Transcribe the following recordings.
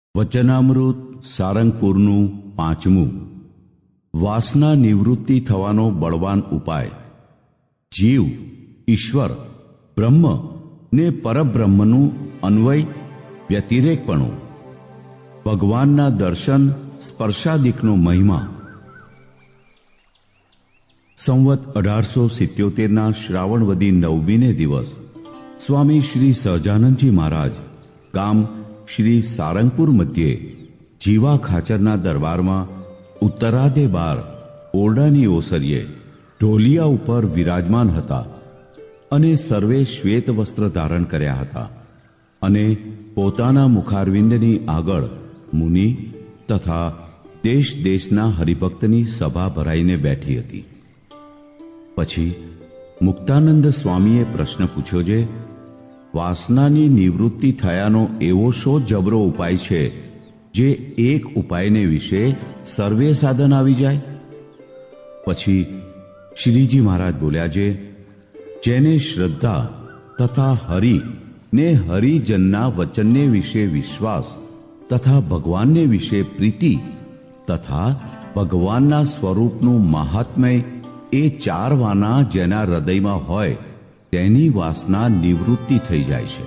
વચનામૃત સારંગપુરનું 5મું વાસના નિવૃત્તિ થવાનો બળવાન ઉપાય. જીવ, ઈશ્વર, બ્રહ્મ ને પરબ્રહ્મનું અન્વય વ્યતિરેકપણું, ભગવાનના દર્શન સ્પર્શાદિકનો મહિમા. સંવત 1877ના શ્રાવણવદી 9મીને દિવસ સ્વામી શ્રી સહજાનંદજી મહારાજ ગામ શ્રી સારંગપુર મધ્યે જીવા ખાચરના દરબારમાં ઉત્તરાદે બાર ઓરડાની ઓસરીએ ઢોલિયા ઉપર વિરાજમાન હતા અને સર્વે શ્વેત વસ્ત્ર ધારણ કર્યા હતા અને પોતાના મુખારવિંદની આગળ મુનિ તથા દેશ દેશના હરિભક્તની સભા ભરાઈને બેઠી હતી. પછી મુક્તાનંદ સ્વામીએ પ્રશ્ન પૂછ્યો છે, વાસનાની નિવૃત્તિ થયાનો એવો શો જબરો ઉપાય છે જે એક ઉપાયને વિશે સર્વે સાધન આવી જાય? પછી શ્રીજી મહારાજ બોલ્યા છે, જેને શ્રદ્ધા તથા હરિ ને હરિજનના વચનને વિશે વિશ્વાસ તથા ભગવાનને વિશે પ્રીતિ તથા ભગવાનના સ્વરૂપનું મહાત્મ્ય એ 4 વાના જેના હૃદયમાં હોય તેની વાસના નિવૃત્તિ થઈ જાય છે.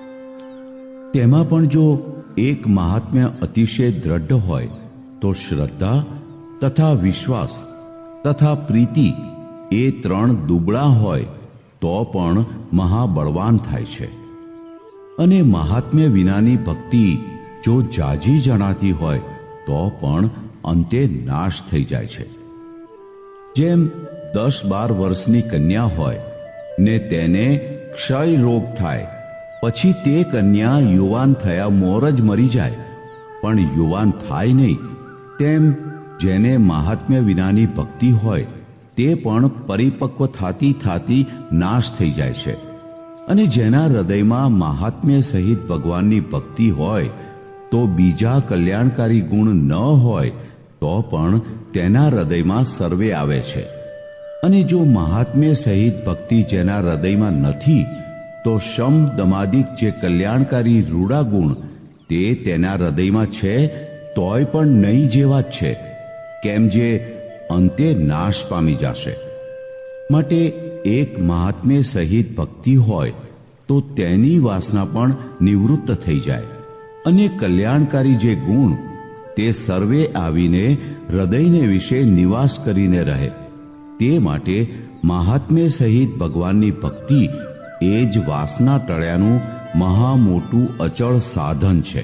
તેમાં પણ જો એક મહાત્મ્ય અતિશય દ્રઢ હોય તો શ્રદ્ધા તથા વિશ્વાસ તથા પ્રીતિ એ 3 દુબળા હોય તો પણ મહાબળવાન થાય છે. અને મહાત્મ્ય વિનાની ભક્તિ જો જાજી જણાતી હોય તો પણ અંતે નાશ થઈ જાય છે. જેમ 10-12 વર્ષની કન્યા હોય ને તેને ક્ષય રોગ થાય, પછી તે કન્યા યુવાન થયા મોર જ મરી જાય પણ યુવાન થાય નહીં, તેમ જેને મહાત્મ્ય વિનાની ભક્તિ હોય તે પણ પરિપક્વ થાતી થાતી નાશ થઈ જાય છે. અને જેના હૃદયમાં મહાત્મ્ય સહિત ભગવાનની ભક્તિ હોય તો બીજા કલ્યાણકારી ગુણ ન હોય તો પણ તેના હૃદયમાં સર્વે આવે છે. અને જો મહાત્મ્ય સહિત ભક્તિ જેના હૃદયમાં નથી તો શમ દમાદિક જે કલ્યાણકારી રૂડા ગુણ તે તેના હૃદયમાં છે તોય પણ નહીં જેવા જ છે, કેમ જે અંતે નાશ પામી જશે. માટે એક મહાત્મ્ય સહિત ભક્તિ હોય તો તેની વાસના પણ નિવૃત્ત થઈ જાય અને કલ્યાણકારી જે ગુણ તે સર્વે આવીને હૃદયને વિશે નિવાસ કરીને રહે. તે માટે મહાત્મ્ય સહિત ભગવાનની ભક્તિ એ જ વાસના ટળ્યાનું મહા મોટું અચળ સાધન છે.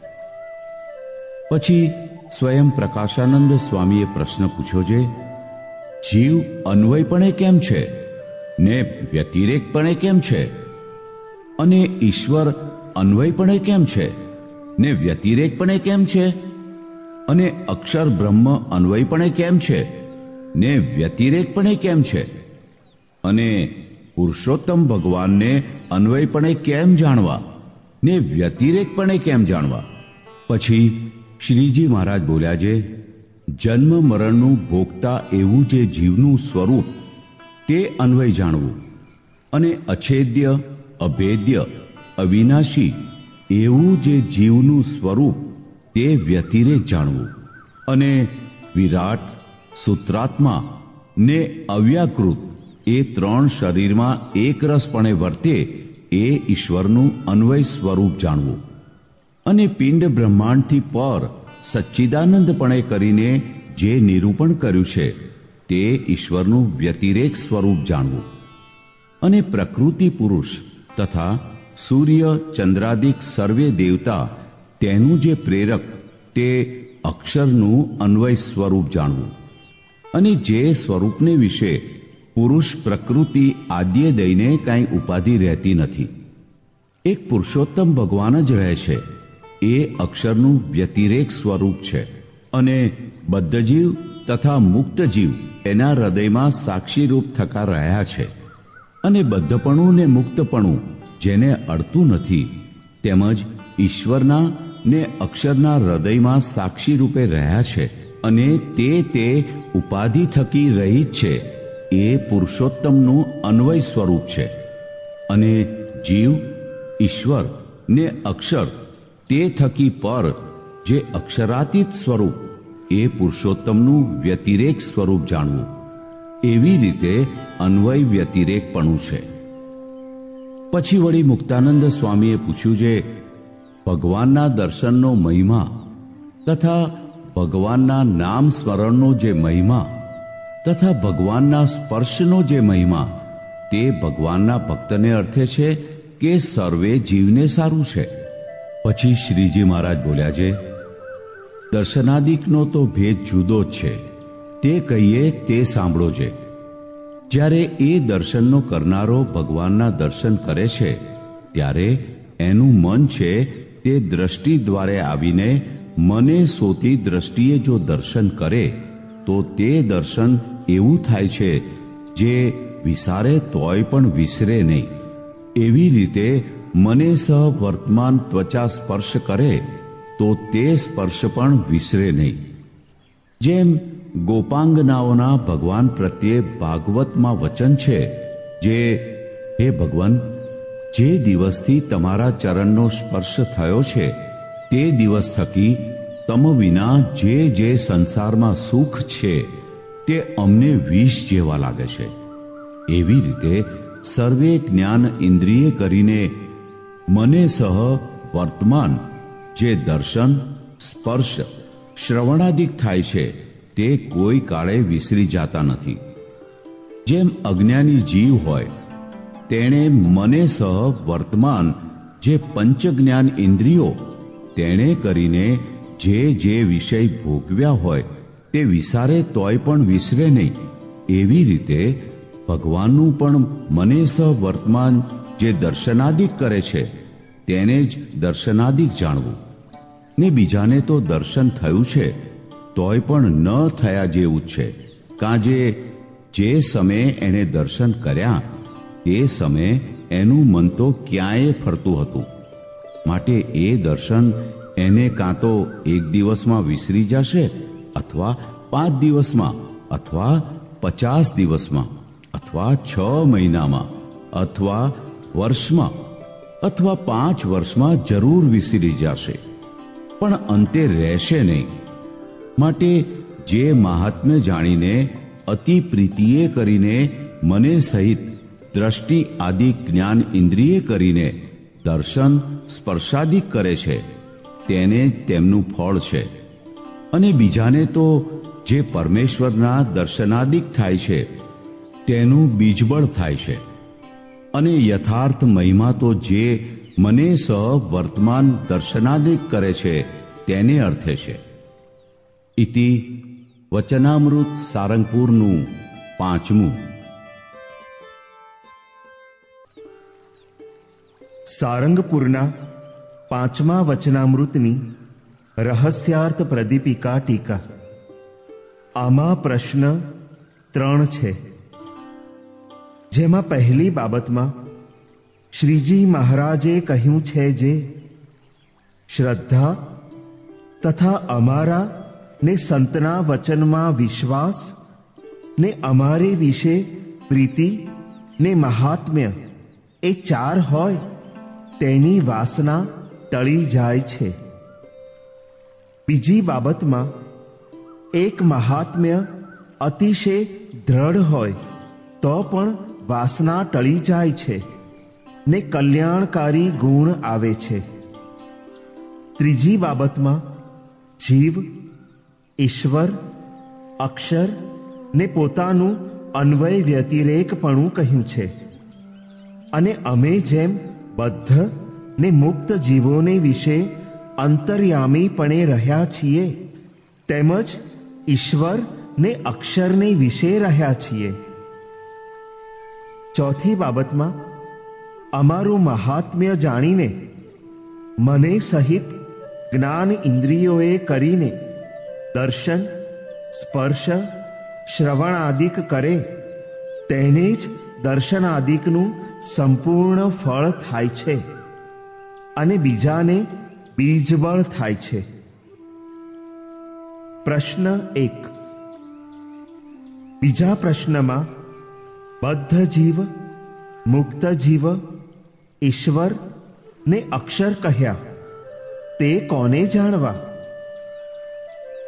પછી સ્વયં પ્રકાશાનંદ સ્વામીએ પ્રશ્ન પૂછ્યો છે, જીવ અન્વયપણે કેમ છે ને વ્યતિરેકપણે કેમ છે? અને ઈશ્વર અન્વયપણે કેમ છે ને વ્યતિરેકપણે કેમ છે? અને અક્ષર બ્રહ્મ અન્વયપણે કેમ છે ને વ્યતિરેકપણે કેમ છે? અને પુરુષોત્તમ ભગવાનને અન્વયપણે કેમ જાણવા ને વ્યતિરેકપણે કેમ જાણવા? પછી શ્રીજી મહારાજ બોલ્યા છે, જન્મ મરણનું ભોગતા એવું જે જીવનું સ્વરૂપ તે અન્વય જાણવું, અને અછેદ્ય અભેદ્ય અવિનાશી એવું જે જીવનું સ્વરૂપ તે વ્યતિરેક જાણવું, અને વિરાટ સૂત્રાત્મા ને અવ્યાકૃત એ 3 શરીરમાં એક રસપણે વર્તે એ ઈશ્વરનું અન્વય સ્વરૂપ જાણવું, અને પિંડ બ્રહ્માંડથી પર સચ્ચિદાનંદપણે કરીને જે નિરૂપણ કર્યું છે તે ઈશ્વરનું વ્યતિરેક સ્વરૂપ જાણવું, અને પ્રકૃતિ પુરુષ તથા સૂર્ય ચંદ્રાદિક સર્વે દેવતા તેનું જે પ્રેરક તે અક્ષરનું અન્વય સ્વરૂપ જાણવું, અને જે સ્વરૂપને વિશે પુરુષ પ્રકૃતિ આદ્ય દઈને કાંઈ ઉપાધિ રહેતી નથી, એક પુરુષોત્તમ ભગવાન જ રહે છે, એ અક્ષરનું વ્યતિરેક સ્વરૂપ છે. અને બદ્ધજીવ તથા મુક્ત જીવ એના હૃદયમાં સાક્ષીરૂપ થકા રહ્યા છે, અને બદ્ધપણું ને મુક્તપણું જેને અડતું નથી તેમજ ઈશ્વરના ને અક્ષરના હૃદયમાં સાક્ષી રૂપે રહ્યા છે, અને તે ઉપાધિ થકી રહિત છે, એ પુરુષોત્તમનું અન્વય સ્વરૂપ છે. અને જીવ, ઈશ્વર ને અક્ષર તે થકી પર જે અક્ષરાતીત સ્વરૂપ એ પુરુષોત્તમનું વ્યતિરેક સ્વરૂપ જાણવું, એવી રીતે અન્વય વ્યતિરેકપણું છે. પછી વળી મુક્તાનંદ સ્વામીએ પૂછ્યું, જે ભગવાનના દર્શનનો મહિમા તથા ભગવાનના નામ સ્મરણનો જે મહિમા તથા ભગવાનના સ્પર્શનો જે મહિમા, તે ભગવાનના ભક્તને અર્થે છે કે સર્વે જીવને સારું છે? પછી શ્રીજી મહારાજ બોલ્યા, છે દર્શનાદિકનો તો ભેદ જુદો જ છે, તે કહીએ તે સાંભળો. છે જ્યારે એ દર્શનનો કરનારો ભગવાનના દર્શન કરે છે, ત્યારે એનું મન છે તે દ્રષ્ટિ દ્વારે આવીને મને સોતી દ્રષ્ટિએ જો દર્શન કરે, તો તે દર્શન એવું થાય છે જે વિસારે તોય પણ વિસરે નહીં. એવી રીતે મને સહ વર્તમાન ત્વચા સ્પર્શ કરે, તો તે સ્પર્શ પણ વિસરે નહીં. જેમ ગોપાંગનાઓના ભગવાન પ્રત્યે ભાગવતમાં વચન છે, જે હે ભગવાન, જે દિવસથી તમારા ચરણનો સ્પર્શ થયો છે, તે દિવસ થકી તમ વિના જે સંસારમાં સુખ છે, તે અમને વિષ જેવા લાગે છે. એવી રીતે સર્વે જ્ઞાન ઇન્દ્રિય કરીને મને સહ વર્તમાન જે દર્શન, સ્પર્શ, શ્રવણાદિક થાય છે, તે કોઈ કાળે વિસરી જાતા નથી. જેમ અજ્ઞાની જીવ હોય, તેણે મને સહ વર્તમાન જે પંચ જ્ઞાન ઇન્દ્રિયો તેણે કરીને જે વિષય ભોગવ્યા હોય, તે વિસારે તોય પણ વિસરે નહીં. એવી રીતે ભગવાનનું પણ મને સહ વર્તમાન જે દર્શનાદિક કરે છે, તેને જ દર્શનાદિક જાણવું. ને બીજાને તો દર્શન થયું છે, તોય પણ ન થયા જેવું જ છે. કાજે જે સમયે એણે દર્શન કર્યા, તે સમયે એનું મન તો ક્યાંય ફરતું હતું. માટે એ દર્શન એને કાં તો એક દિવસમાં વિસરી જશે, અથવા 5 દિવસમાં, અથવા 50 દિવસમાં, અથવા 6 મહિનામાં, અથવા વર્ષમાં, અથવા 5 વર્ષમાં જરૂર વિસરી જશે, પણ અંતે રહેશે નહીં. માટે જે મહાત્મ્ય જાણીને અતિ પ્રીતિએ કરીને મને સહિત દ્રષ્ટિ આદિ જ્ઞાન ઇન્દ્રિય કરીને દર્શન સ્પર્શાદિક કરે છે, તેને તેમનું ફળ છે. અને બીજાને તો જે પરમેશ્વરના દર્શનાદિક થાય છે, તેનું બીજબળ થાય છે. અને યથાર્થ મહિમા તો જે મને સહ વર્તમાન દર્શનાદિક કરે છે, તેને અર્થે છે. ઇતિ વચનામૃત સારંગપુરનું 5મું. સારંગપુરના 5મા વચનામૃતની રહસ્યાર્થ પ્રદીપિકા ટીકા. આમાં પ્રશ્ન 3 છે. જેમાં પહેલી બાબતમાં શ્રીજી મહારાજે કહ્યું છે, જે શ્રદ્ધા તથા અમારા ને સંતના વચનમાં વિશ્વાસ ને અમારે વિશે પ્રીતિ ને મહાત્મ્ય એ 4 હોય, તેની વાસના ટળી જાય છે. બીજી બાબતમાં એક મહાત્મ્ય અતિશય દ્રઢ હોય તો પણ વાસના ટળી જાય છે ને કલ્યાણકારી ગુણ આવે છે. ત્રીજી બાબતમાં જીવ, ઈશ્વર, અક્ષર ને પોતાનું અન્વય વ્યતિરેકપણું કહ્યું છે. અને અમે જેમ બદ્ધ ને મુક્ત જીવોને વિશે અંતર્યામીપણે રહ્યા છીએ, તેમજ ઈશ્વર ને અક્ષરને વિશે રહ્યા છીએ. ચોથી બાબતમાં અમારું મહાત્મ્ય જાણીને મને સહિત જ્ઞાન ઇન્દ્રિયોએ કરીને દર્શન, સ્પર્શ, શ્રવણાદિક કરે, તેને જ દર્શનાદિકનું સંપૂર્ણ ફળ થાય છે અને બીજાને બીજબળ થાય છે. પ્રશ્ન 1. બીજા પ્રશ્નમાં બદ્ધ જીવ, મુક્ત જીવ, ઈશ્વર ને અક્ષર કહ્યા, તે કોને જાણવા?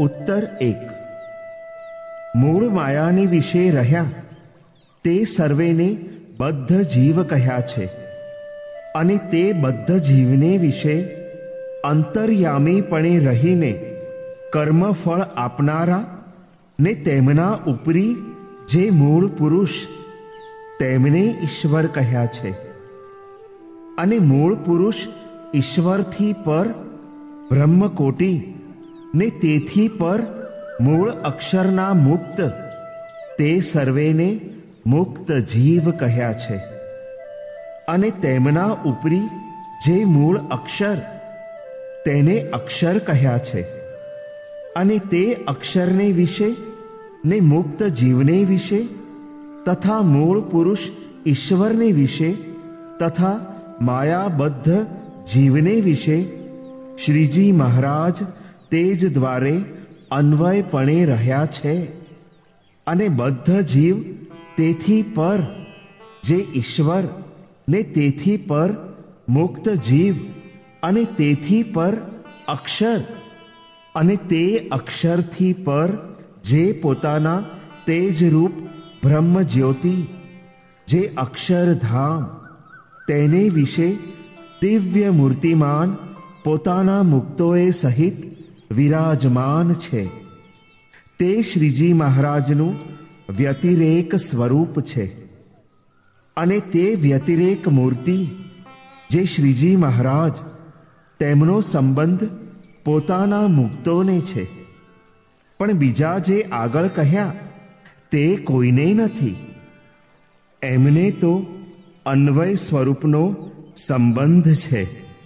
ઉત્તર 1. મૂળ માયાની વિશે રહ્યા તે સર્વેને બદ્ધ જીવ કહ્યા છે, અને તે બદ્ધ જીવને વિશે અંતર્યામીપણે રહીને કર્મફળ આપનારા ને તેમના ઉપરી જે મૂળ પુરુષ તેમને ઈશ્વર કહ્યા છે. અને મૂળ પુરુષ ઈશ્વરથી પર બ્રહ્મકોટી ને તેથી પર મૂળ અક્ષરના મુક્ત તે સર્વેને મુક્ત જીવ કહ્યા છે. અને તેમના ઉપરી જે મૂળ અક્ષર તેને અક્ષર કહ્યા છે. અને તે અક્ષરને વિશે ને મુક્ત જીવને વિશે તથા મૂળ પુરુષ ઈશ્વરને વિશે તથા માયાબદ્ધ જીવને વિશે શ્રીજી મહારાજ તે જ દ્વારે અન્વયપણે રહ્યા છે. અને બદ્ધ જીવ તેથી પર જે ઈશ્વર ને તેથી પર મુક્ત જીવ અને તેથી પર અક્ષર અને તે અક્ષરથી પર જે પોતાના તેજરૂપ બ્રહ્મ જ્યોતિ જે અક્ષરધામ તેને વિશે દિવ્ય મૂર્તિમાન પોતાના મુક્તોએ સહિત વિરાજમાન છે. તે શ્રીજી મહારાજનું વ્યતિરેક સ્વરૂપ છે. અને તે વ્યતિરેક મૂર્તિ જે શ્રીજી મહારાજ તેમનો સંબંધ પોતાના મુક્તોને છે, પણ બીજા જે આગળ કહ્યા તે કોઈને નથી. એમને તો અન્વય સ્વરૂપનો સંબંધ છે.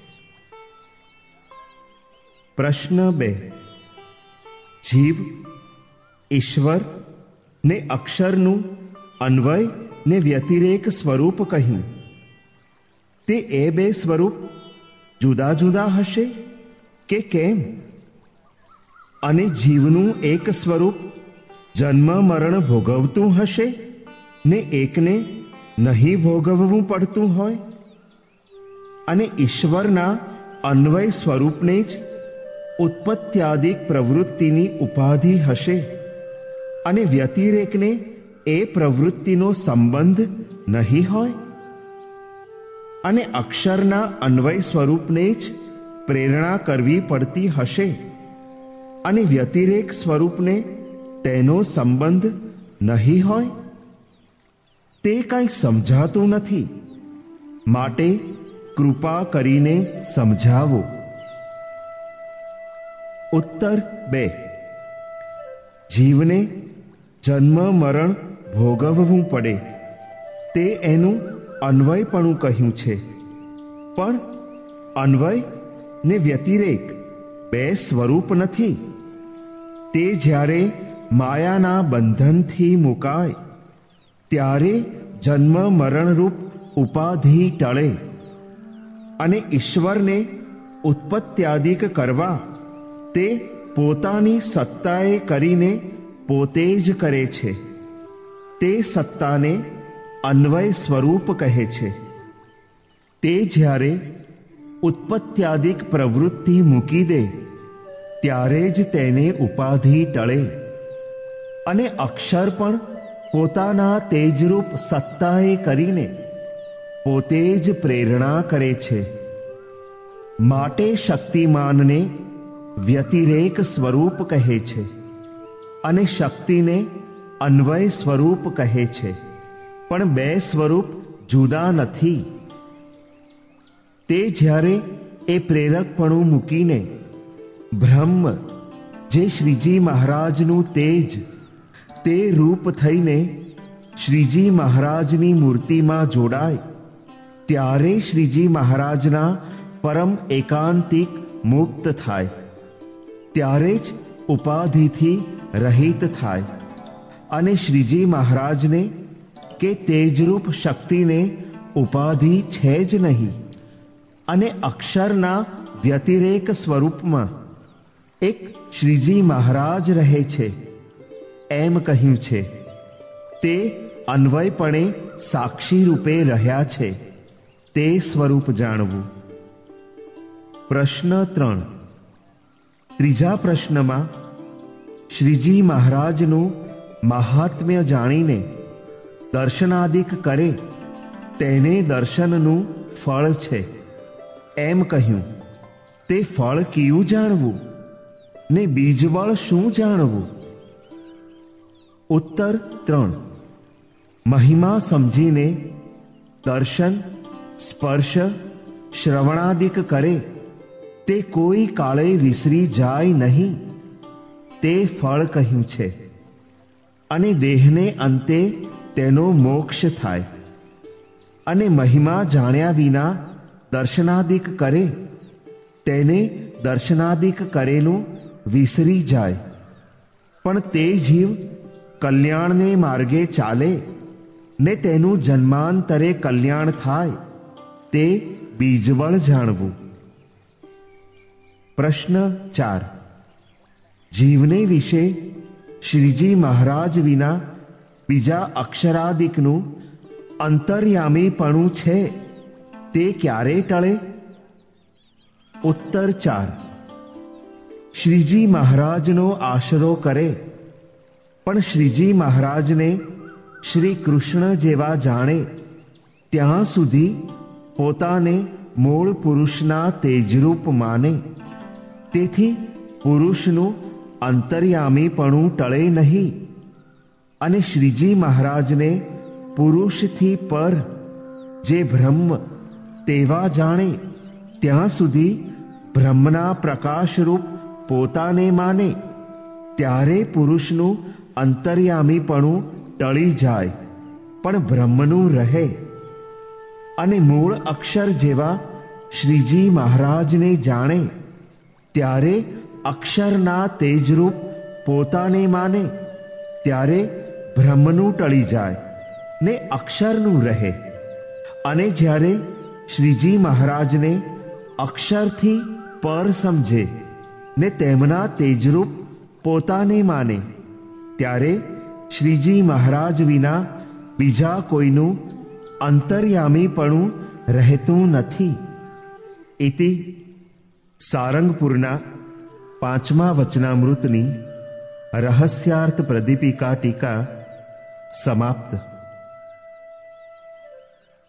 પ્રશ્ન 2. જીવ, ઈશ્વર ને અક્ષરનું અન્વય ને વ્યતિરેક સ્વરૂપ કહ્યું. તે એ બે સ્વરૂપ જુદા જુદા હશે કે કેમ? અને જીવનું એક સ્વરૂપ જન્મ મરણ ભોગવતું હશે ને એકને નહીં ભોગવવું પડતું હોય? અને ઈશ્વરના અન્વય સ્વરૂપને જ ઉત્પત્ત્યાદિક પ્રવૃત્તિની ઉપાધિ હશે અને વ્યતિરેકને એ પ્રવૃત્તિનો સંબંધ નહીં હોય? અને અક્ષરના અન્વય સ્વરૂપને જ પ્રેરણા કરવી પડતી હશે અને વ્યતિરેક સ્વરૂપને તેનો સંબંધ નહીં હોય? તે કંઈ સમજાતું નથી, માટે કૃપા કરીને સમજાવો. ઉત્તર 2. જીવને જન્મ મરણ ભોગવવું પડે તે એનું અન્વયપણું કહ્યું છે. પણ અન્વય ને વ્યતિરેક બે સ્વરૂપ નથી. તે જ્યારે માયાના બંધનથી મુકાય ત્યારે જન્મ મરણરૂપ ઉપાધિ ટળે અને ઈશ્વરને ઉત્પત્ત્યાદિક કરવા તે પોતાની સત્તાએ કરીને પોતે જ કરે છે. તે સત્તાને અન્વય સ્વરૂપ કહે છે. તે જ્યારે ઉત્પત્ત્યાદિક પ્રવૃત્તિ મૂકી દે ત્યારે જ તેને ઉપાધિ ટળે અને અક્ષર પણ પોતાના તેજરૂપ સત્તાએ કરીને પોતે જ પ્રેરણા કરે છે. માટે શક્તિમાનને વ્યતિરેક સ્વરૂપ કહે છે અને શક્તિને અન્વય સ્વરૂપ કહે છે. પણ બે સ્વરૂપ જુદા નથી. તે જ્યારે એ પ્રેરકપણું મૂકીને બ્રહ્મ જે શ્રીજી મહારાજનું તેજ તે રૂપ થઈને શ્રીજી મહારાજની મૂર્તિમાં જોડાય ત્યારે શ્રીજી મહારાજના પરમ એકાંતિક મુક્ત થાય. ત્યારે જ ઉપાધિથી રહિત થાય અને શ્રીજી મહારાજને કે તેજરૂપ શક્તિને ઉપાધિ છે જ નહીં. અને અક્ષરના વ્યતિરેક સ્વરૂપમાં એક શ્રીજી મહારાજ રહે છે એમ કહ્યું છે. તે અન્વયપણે સાક્ષી રૂપે રહ્યા છે. તે સ્વરૂપ જાણવું. પ્રશ્ન 3. ત્રીજા પ્રશ્નમાં શ્રીજી મહારાજનું મહાત્મ્ય જાણીને દર્શનાદિક કરે તેને દર્શનનું ફળ છે એમ કહ્યું. તે ફળ કયું જાણવું ને બીજવળ શું જાણવું? ઉત્તર 3. મહિમા સમજીને દર્શન, સ્પર્શ, શ્રવણાદિક કરે તે કોઈ કાળે વિસરી જાય નહીં તે ફળ કહ્યું છે. અને દેહને અંતે તેનો મોક્ષ થાય. અને મહિમા જાણ્યા વિના દર્શનાદિક કરે તેને દર્શનાદિક કરેલું વિસરી જાય. પણ તે જીવ કલ્યાણને માર્ગે ચાલે ને તેનું જન્માંતરે કલ્યાણ થાય તે બીજવળ જાણવું. પ્રશ્ન 4. જીવને વિશે શ્રીજી મહારાજ વિના બીજા અક્ષરાદિકનું અંતર્યામીપણું છે તે ક્યારે ટળે? ઉત્તર 4. શ્રીજી મહારાજનો આશરો કરે પણ શ્રીજી મહારાજને શ્રી કૃષ્ણ જેવા જાણે ત્યાં સુધી પોતાને મૂળ પુરુષના તેજરૂપ માને. તેથી પુરુષનું અંતર્યામીપણું ટળે નહીં. અને શ્રીજી મહારાજને પુરુષથી પર જે બ્રહ્મ તેવા જાણે ત્યાં સુધી બ્રહ્મના પ્રકાશરૂપ પોતાને માને. ત્યારે પુરુષનું અંતર્યામીપણું ટળી જાય પણ બ્રહ્મનું રહે. અને મૂળ અક્ષર જેવા શ્રીજી મહારાજને જાણે ત્યારે અક્ષરના તેજરૂપ પોતાને માને. ત્યારે બ્રહ્મનું ટળી જાય ને અક્ષરનું રહે. અને જ્યારે શ્રીજી મહારાજને અક્ષરથી પર સમજે ને તેમના તેજરૂપ પોતાને માને ત્યારે શ્રીજી મહારાજ વિના બીજા કોઈનું અંતર્યામીપણું રહેતું નથી. ઇતિ સારંગપુરના 5મા વચનામૃતની રહસ્યાર્થ પ્રદીપિકા ટીકા સમાપ્ત.